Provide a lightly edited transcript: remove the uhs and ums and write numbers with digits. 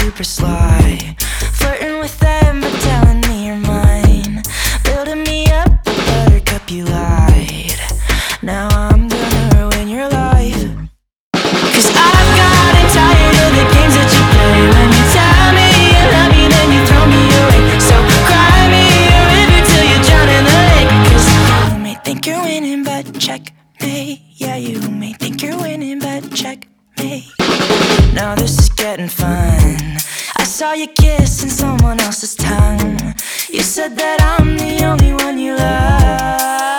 super sly, flirting with them but telling me you're mine, building me up, but buttercup, you lied. Now I'm gonna ruin your life. 'Cause I've gotten tired of the games that you play. When you tell me you love me, then you throw me away. So cry me a river till you drown in the lake. 'Cause you may think you're winning, but checkmate. Yeah, you may think you're winning, but checkmate. Now this is getting fun. I saw you kissing someone else's tongue. You said that I'm the only one you love.